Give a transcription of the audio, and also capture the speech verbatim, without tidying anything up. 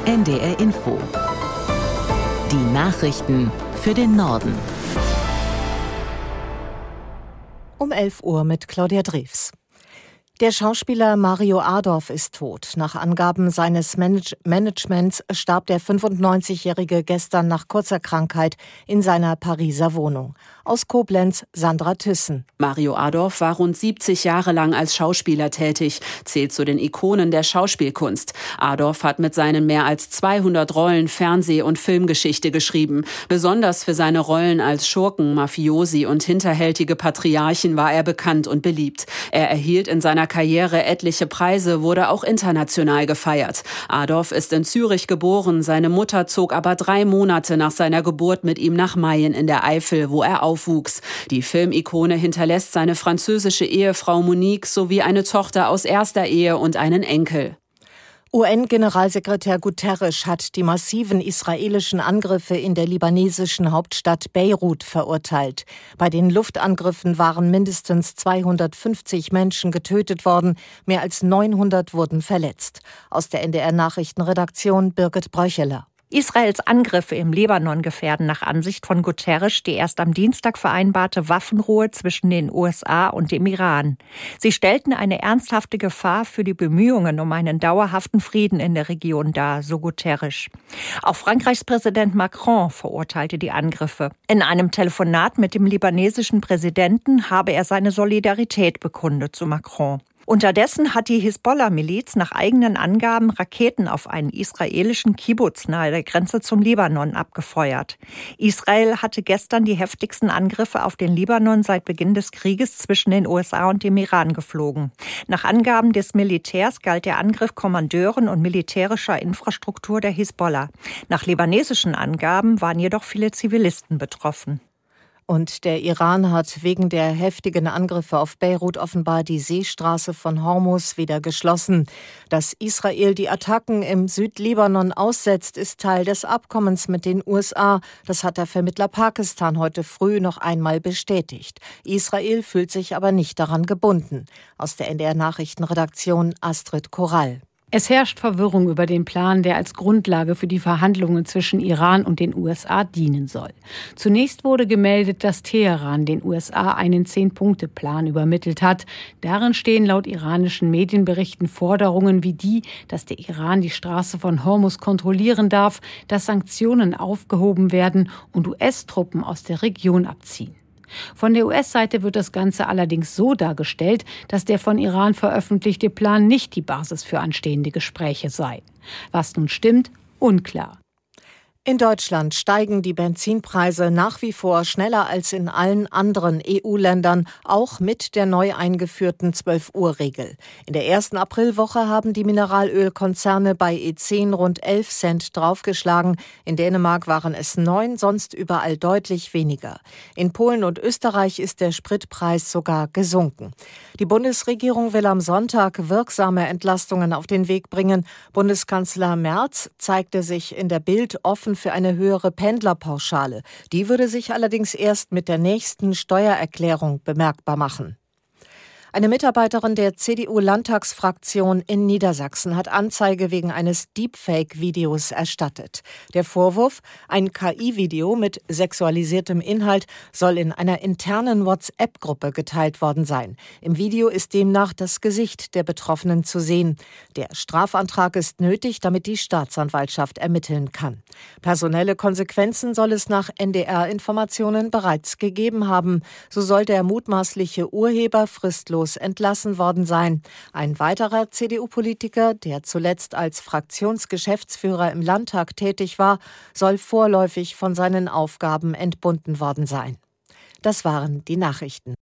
N D R Info. Die Nachrichten für den Norden. Um elf Uhr mit Claudia Drews. Der Schauspieler Mario Adorf ist tot. Nach Angaben seines Manage- Managements starb der fünfundneunzigjährige gestern nach kurzer Krankheit in seiner Pariser Wohnung. Aus Koblenz, Sandra Thyssen. Mario Adorf war rund siebzig Jahre lang als Schauspieler tätig, zählt zu den Ikonen der Schauspielkunst. Adorf hat mit seinen mehr als zweihundert Rollen Fernseh- und Filmgeschichte geschrieben. Besonders für seine Rollen als Schurken, Mafiosi und hinterhältige Patriarchen war er bekannt und beliebt. Er erhielt in seiner Karriere etliche Preise, wurde auch international gefeiert. Adorf ist in Zürich geboren, seine Mutter zog aber drei Monate nach seiner Geburt mit ihm nach Mayen in der Eifel, wo er aufwuchs. Die Filmikone hinterlässt seine französische Ehefrau Monique sowie eine Tochter aus erster Ehe und einen Enkel. U N-Generalsekretär Guterres hat die massiven israelischen Angriffe in der libanesischen Hauptstadt Beirut verurteilt. Bei den Luftangriffen waren mindestens zweihundertfünfzig Menschen getötet worden, mehr als neunhundert wurden verletzt. Aus der N D R-Nachrichtenredaktion Birgit Bröcheler. Israels Angriffe im Libanon gefährden nach Ansicht von Guterres die erst am Dienstag vereinbarte Waffenruhe zwischen den U S A und dem Iran. Sie stellten eine ernsthafte Gefahr für die Bemühungen um einen dauerhaften Frieden in der Region dar, so Guterres. Auch Frankreichs Präsident Macron verurteilte die Angriffe. In einem Telefonat mit dem libanesischen Präsidenten habe er seine Solidarität bekundet, so Macron. Unterdessen hat die Hisbollah-Miliz nach eigenen Angaben Raketen auf einen israelischen Kibbuz nahe der Grenze zum Libanon abgefeuert. Israel hatte gestern die heftigsten Angriffe auf den Libanon seit Beginn des Krieges zwischen den U S A und dem Iran geflogen. Nach Angaben des Militärs galt der Angriff Kommandeuren und militärischer Infrastruktur der Hisbollah. Nach libanesischen Angaben waren jedoch viele Zivilisten betroffen. Und der Iran hat wegen der heftigen Angriffe auf Beirut offenbar die Seestraße von Hormuz wieder geschlossen. Dass Israel die Attacken im Südlibanon aussetzt, ist Teil des Abkommens mit den U S A. Das hat der Vermittler Pakistan heute früh noch einmal bestätigt. Israel fühlt sich aber nicht daran gebunden. Aus der N D R-Nachrichtenredaktion Astrid Korall. Es herrscht Verwirrung über den Plan, der als Grundlage für die Verhandlungen zwischen Iran und den U S A dienen soll. Zunächst wurde gemeldet, dass Teheran den U S A einen Zehn-Punkte-Plan übermittelt hat. Darin stehen laut iranischen Medienberichten Forderungen wie die, dass der Iran die Straße von Hormuz kontrollieren darf, dass Sanktionen aufgehoben werden und U S-Truppen aus der Region abziehen. Von der U S-Seite wird das Ganze allerdings so dargestellt, dass der von Iran veröffentlichte Plan nicht die Basis für anstehende Gespräche sei. Was nun stimmt, unklar. In Deutschland steigen die Benzinpreise nach wie vor schneller als in allen anderen E U-Ländern, auch mit der neu eingeführten zwölf-Uhr-Regel. In der ersten Aprilwoche haben die Mineralölkonzerne bei E zehn rund elf Cent draufgeschlagen. In Dänemark waren es neun, sonst überall deutlich weniger. In Polen und Österreich ist der Spritpreis sogar gesunken. Die Bundesregierung will am Sonntag wirksame Entlastungen auf den Weg bringen. Bundeskanzler Merz zeigte sich in der Bild offen für eine höhere Pendlerpauschale. Die würde sich allerdings erst mit der nächsten Steuererklärung bemerkbar machen. Eine Mitarbeiterin der C D U-Landtagsfraktion in Niedersachsen hat Anzeige wegen eines Deepfake-Videos erstattet. Der Vorwurf, ein K I-Video mit sexualisiertem Inhalt soll in einer internen WhatsApp-Gruppe geteilt worden sein. Im Video ist demnach das Gesicht der Betroffenen zu sehen. Der Strafantrag ist nötig, damit die Staatsanwaltschaft ermitteln kann. Personelle Konsequenzen soll es nach N D R-Informationen bereits gegeben haben. So soll der mutmaßliche Urheber fristlos entlassen worden sein. Ein weiterer C D U-Politiker, der zuletzt als Fraktionsgeschäftsführer im Landtag tätig war, soll vorläufig von seinen Aufgaben entbunden worden sein. Das waren die Nachrichten.